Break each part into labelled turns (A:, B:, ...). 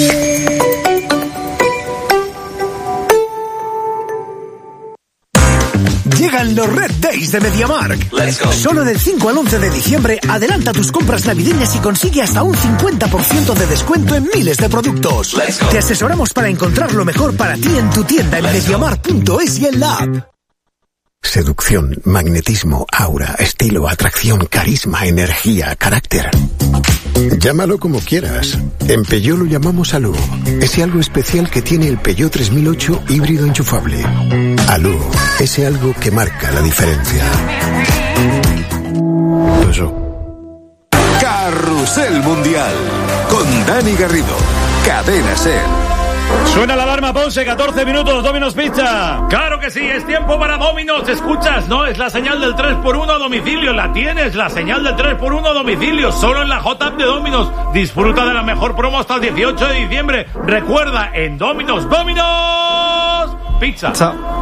A: Llegan los Red Days de MediaMarkt. Solo del 5 al 11 de diciembre, adelanta tus compras navideñas y consigue hasta un 50% de descuento en miles de productos. Te asesoramos para encontrar lo mejor para ti en tu tienda en MediaMarkt.es y en la app.
B: Seducción, magnetismo, aura, estilo, atracción, carisma, energía, carácter. Llámalo como quieras. En Peugeot lo llamamos Alú. Ese algo especial que tiene el Peugeot 3008 híbrido enchufable. Alú, ese algo que marca la diferencia.
C: Carrusel Mundial con Dani Garrido. Cadena SER.
D: Suena la alarma, Ponce, 14 minutos, Domino's Pizza. Claro que sí, es tiempo para Domino's. ¿Escuchas? No, es la señal del 3x1 a domicilio. La tienes, la señal del 3x1 a domicilio. Solo en la J-App de Domino's. Disfruta de la mejor promo hasta el 18 de diciembre. Recuerda, en Domino's Pizza.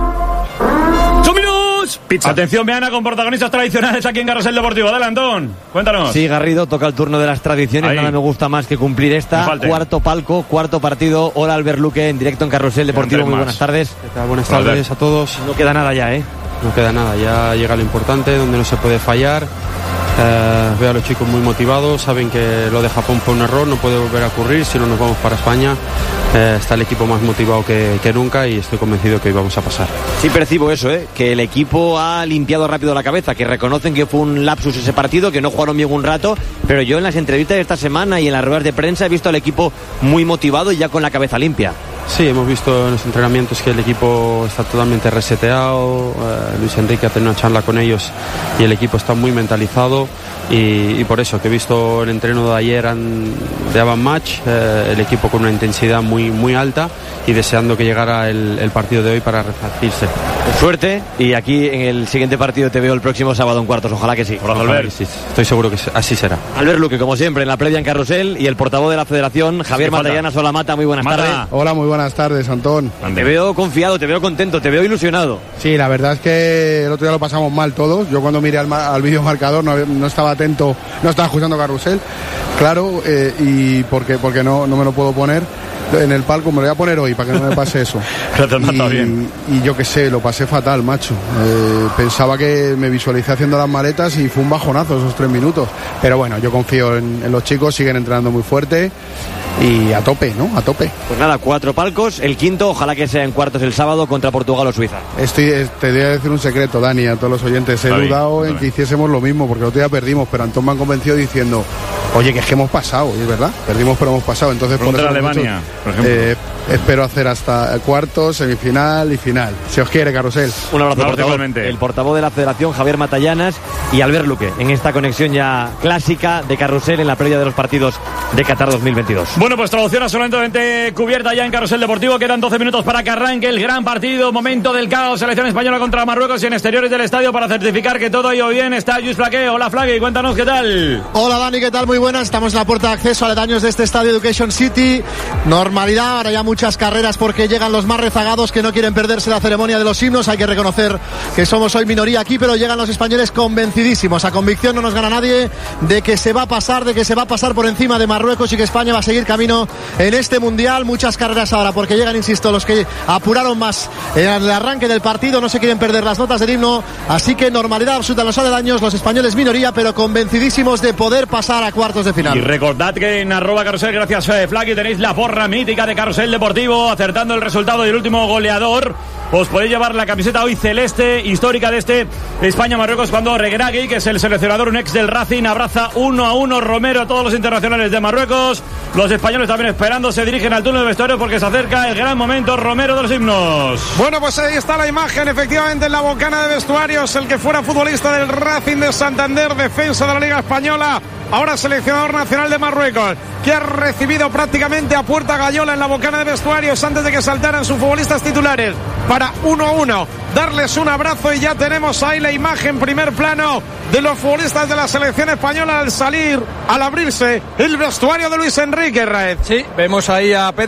D: Domino's Pizza. Atención, Viana, con protagonistas tradicionales aquí en Carrusel Deportivo. Dale, Antón, cuéntanos.
E: Sí, Garrido, toca el turno de las tradiciones. Ahí. Nada me gusta más que cumplir esta. Cuarto palco, cuarto partido. Hola, Albert Luque, en directo en Carrusel Deportivo. Muy buenas tardes.
F: ¿Qué tal? Buenas tardes a todos.
E: No queda nada ya, ¿eh?
F: No queda nada, ya llega lo importante, donde no se puede fallar. Veo a los chicos muy motivados, saben que lo de Japón fue un error, no puede volver a ocurrir, si no nos vamos para España. Está el equipo más motivado que nunca y estoy convencido que hoy vamos a pasar.
E: Sí, percibo eso, que el equipo ha limpiado rápido la cabeza, que reconocen que fue un lapsus ese partido, que no jugaron bien un rato, pero yo en las entrevistas de esta semana y en las ruedas de prensa he visto al equipo muy motivado y ya con la cabeza limpia.
F: Sí, hemos visto en los entrenamientos que el equipo está totalmente reseteado. Luis Enrique ha tenido una charla con ellos y el equipo está muy mentalizado y por eso que he visto el entreno de ayer de Avant Match, el equipo con una intensidad muy alta y deseando que llegara el partido de hoy para repartirse.
E: Suerte, y aquí en el siguiente partido te veo el próximo sábado en cuartos, ojalá que sí.
F: Ojalá que sí. Estoy seguro que así será.
E: Albert Luque, como siempre, en la previa en Carrusel, y el portavoz de la Federación, Javier Matallanas. Hola, Mata, muy buenas tardes.
G: Hola, muy buenas tardes, Antón.
E: Te veo confiado, te veo contento, te veo ilusionado.
G: Sí, la verdad es que el otro día lo pasamos mal todos. Yo cuando miré al vídeo marcador no estaba atento, no estaba escuchando Carrusel, claro, y porque no me lo puedo poner en el palco, me lo voy a poner hoy para que no me pase eso. Y yo qué sé, lo pasé fatal, macho. Pensaba que me visualicé haciendo las maletas y fue un bajonazo esos 3 minutos. Pero bueno, yo confío en los chicos, siguen entrenando muy fuerte y a tope, ¿no? A tope.
E: Pues nada, 4 palcos, el quinto, ojalá que sea en cuartos el sábado contra Portugal o Suiza.
G: Te voy a decir un secreto, Dani, a todos los oyentes. He dudado en que hiciésemos lo mismo, porque el otro día perdimos, pero Antón me han convencido diciendo, oye, que es que hemos pasado, y es verdad, perdimos pero hemos pasado. Entonces, por eso
D: Alemania, por ejemplo.
G: Espero hacer hasta cuartos, semifinal y final. Si os quiere, Carrusel.
E: Un abrazo, el portavoz de la Federación, Javier Matallanas, y Albert Luque, en esta conexión ya clásica de Carrusel en la previa de los partidos de Qatar 2022.
D: Bueno, pues traducción absolutamente cubierta ya en Carrusel Deportivo. Quedan 12 minutos para que arranque el gran partido. Momento del caos. Selección española contra Marruecos y en exteriores del estadio para certificar que todo ha ido bien. Está Lluís Flaqué. Hola, Flaqué, cuéntanos qué tal.
H: Hola, Dani, ¿qué tal? Muy buenas. Estamos en la puerta de acceso aledaños de este estadio Education City. Normalidad, ahora ya muchas carreras porque llegan los más rezagados que no quieren perderse la ceremonia de los himnos. Hay que reconocer que somos hoy minoría aquí, pero llegan los españoles convencidísimos. A convicción no nos gana nadie de que se va a pasar por encima de Marruecos y que España va a seguir camino en este mundial. Muchas carreras ahora porque llegan, insisto, los que apuraron más en el arranque del partido, no se quieren perder las notas del himno, así que normalidad absoluta en los aledaños, los españoles minoría, pero convencidísimos de poder pasar a cuartos de final.
D: Y recordad que en @Carrusel, gracias Flaky, tenéis la porra mítica de Carrusel Deportivo, acertando el resultado del último goleador. Os podéis llevar la camiseta hoy celeste, histórica de este España-Marruecos, cuando Regragui, que es el seleccionador, un ex del Racing, abraza 1-1 Romero a todos los internacionales de Marruecos. Los españoles también esperando, se dirigen al túnel de vestuario porque se acerca el gran momento Romero de los himnos.
I: Bueno, pues ahí está la imagen, efectivamente, en la bocana de vestuarios, el que fuera futbolista del Racing de Santander, defensa de la Liga Española, ahora seleccionador nacional de Marruecos, que ha recibido prácticamente a puerta gallola en la bocana de vestuarios antes de que saltaran sus futbolistas titulares para 1-1, darles un abrazo, y ya tenemos ahí la imagen, primer plano, de los futbolistas de la selección española al abrirse el vestuario de Luis Enrique, Raed.
J: Sí, vemos ahí a Pedro